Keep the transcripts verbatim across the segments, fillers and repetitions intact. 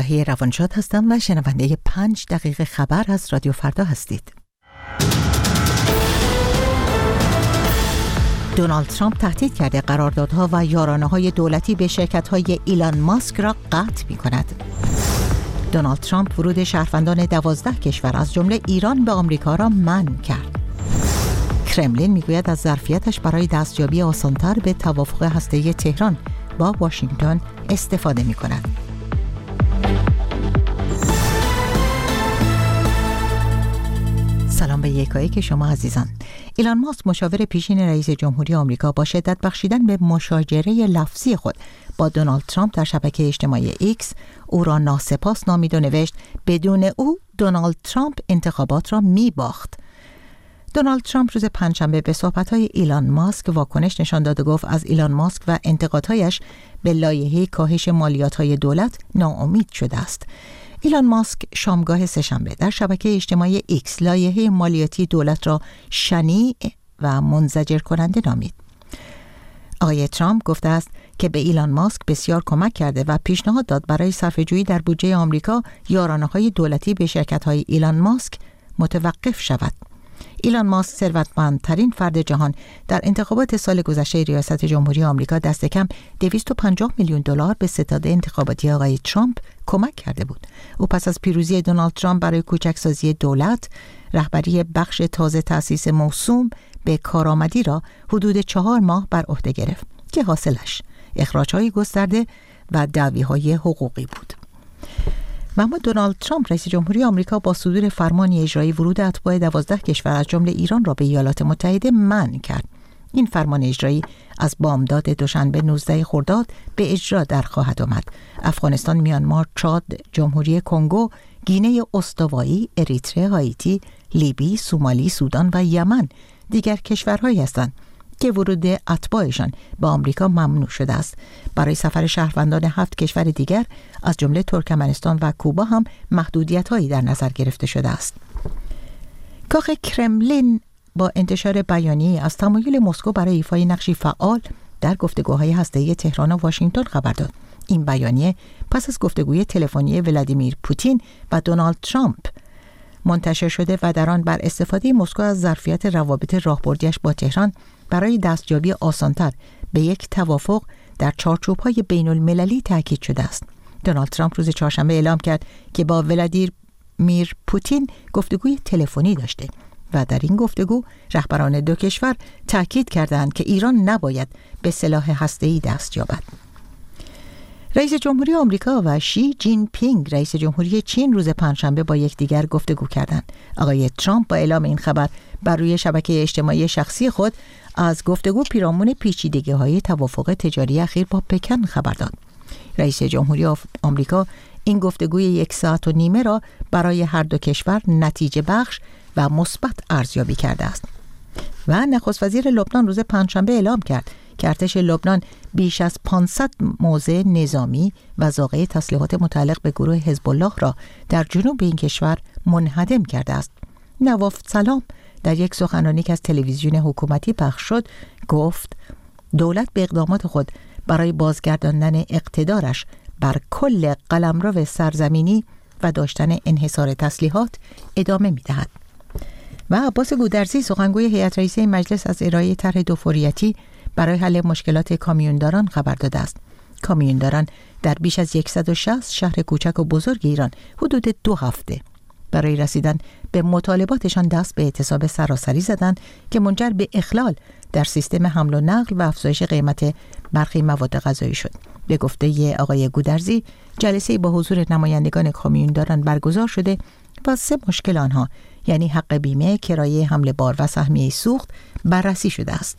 الهی روانشاد هستم و شنونده پنج دقیقه خبر از رادیو فردا هستید. دونالد ترامپ تهدید کرده قراردادها و یارانه‌های دولتی به شرکت‌های ایلان ماسک را قطع می‌کند. دونالد ترامپ ورود شهروندان دوازده کشور از جمله ایران به آمریکا را منع کرد. کرملین میگوید از ظرفیتش برای دستیابی آسان‌تر به توافق هسته‌ای تهران با واشنگتن استفاده می‌کند. سلام به یکایک شما عزیزان. ایلان ماسک مشاور پیشین رئیس جمهوری آمریکا با شدت بخشیدن به مشاجره لفظی خود با دونالد ترامپ در شبکه اجتماعی ایکس او را ناسپاس نامید و نوشت بدون او دونالد ترامپ انتخابات را می باخت. دونالد ترامپ روز پنجشنبه به صحبت‌های ایلان ماسک واکنش نشان داد و گفت از ایلان ماسک و انتقادهایش به لایحه کاهش مالیات‌های دولت ناامید شده است. ایلان ماسک شامگاه سه‌شنبه در شبکه اجتماعی ایکس لایحه مالیاتی دولت را شنیع و منزجر کننده نامید. آقای ترامپ گفته است که به ایلان ماسک بسیار کمک کرده و پیشنهاد داد برای صرفه‌جویی در بودجه آمریکا یارانه‌های دولتی به شرکت‌های ایلان ماسک متوقف شود. ایلان ماسک ثروتمندترین فرد جهان در انتخابات سال گذشته ریاست جمهوری آمریکا دست کم دویست و پنجاه میلیون دلار به ستاد انتخاباتی آقای ترامپ کمک کرده بود. او پس از پیروزی دونالد ترامپ برای کوچکسازی دولت، رهبری بخش تازه تأسیس موسوم به کارآمدی را حدود چهار ماه بر عهده گرفت که حاصلش اخراج‌های گسترده و دعوی‌های حقوقی بود. و اما دونالد ترامپ رئیس جمهوری آمریکا با صدور فرمانی اجرایی ورود اتباع دوازده کشور از جمله ایران را به ایالات متحده منع کرد. این فرمان اجرایی از بامداد دوشنبه نوزده خرداد به اجرا در خواهد آمد. افغانستان، میانمار، چاد، جمهوری کنگو، گینه استوایی، اریتره، هایتی، لیبی، سومالی، سودان و یمن دیگر کشورهایی هستند که ورود اتباعشان به آمریکا ممنوع شده است. برای سفر شهروندان هفت کشور دیگر از جمله ترکمنستان و کوبا هم محدودیت‌هایی در نظر گرفته شده است. کاخ کرملین با انتشار بیانیه‌ای از تمایل مسکو برای ایفای نقشی فعال در گفتگوهای هسته‌ای تهران و واشنگتن خبر داد. این بیانیه پس از گفتگوی تلفنی ولادیمیر پوتین و دونالد ترامپ منتشر شده و در آن بر استفاده مسکو از ظرفیت روابط راهبردیش با تهران برای دستیابی آسانتر به یک توافق در چارچوب‌های بین‌المللی تاکید شده است. دونالد ترامپ روز چهارشنبه اعلام کرد که با ولادیمیر پوتین گفتگوی تلفنی داشته و در این گفتگو رهبران دو کشور تاکید کردند که ایران نباید به سلاح هسته‌ای دست یابد. رئیس جمهوری آمریکا و شی جین پینگ رئیس جمهوری چین روز پنجشنبه با یکدیگر گفتگو کردند. آقای ترامپ با اعلام این خبر بر روی شبکه اجتماعی شخصی خود از گفتگو پیرامون پیچیدگی‌های توافق تجاری اخیر با پکن خبر داد. رئیس جمهوری آمریکا این گفتگوی یک ساعت و نیمه را برای هر دو کشور نتیجه بخش و مثبت ارزیابی کرده است. و نخست وزیر لبنان روز پنجشنبه اعلام کرد که ارتش لبنان بیش از پانصد موضع نظامی و ذخایر تسلیحات متعلق به گروه حزب الله را در جنوب این کشور منهدم کرده است. نواف سلام در یک سخنرانی که از تلویزیون حکومتی پخش شد گفت دولت به اقدامات خود برای بازگرداندن اقتدارش بر کل قلمرو سرزمینی و داشتن انحصار تسلیحات ادامه می‌دهد. و عباس گودرزی سخنگوی هیئت رئیسه مجلس از ارائه طرح دوفوریتی برای حل مشکلات کامیونداران خبر داده است. کامیونداران در بیش از صد و شصت شهر کوچک و بزرگ ایران حدود دو هفته برای رسیدن به مطالباتشان دست به اعتصاب سراسری زدند که منجر به اخلال در سیستم حمل و نقل و افزایش قیمت برخی مواد غذایی شد. به گفته آقای گودرزی جلسه با حضور نمایندگان کامیونداران برگزار شده و سه مشکل آنها یعنی حق بیمه، کرایه حمل بار و سهمیه سوخت بررسی شده است.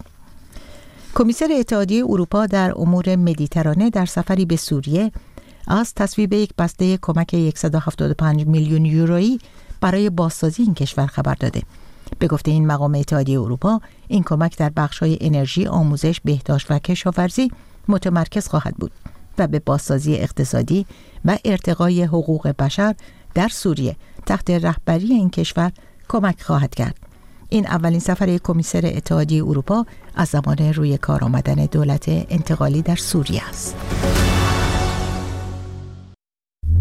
کمیسر اتحادیه اروپا در امور مدیترانه در سفری به سوریه از تصویب یک بسته کمک صد و هفتاد و پنج میلیون یورویی برای بازسازی این کشور خبر داده. به گفته این مقام اتحادیه اروپا این کمک در بخش‌های انرژی، آموزش، بهداشت و کشاورزی متمرکز خواهد بود و به بازسازی اقتصادی و ارتقای حقوق بشر در سوریه تحت رهبری این کشور کمک خواهد کرد. این اولین سفر کمیسر اتحادیه اروپا از زمان روی کار آمدن دولت انتقالی در سوریه است.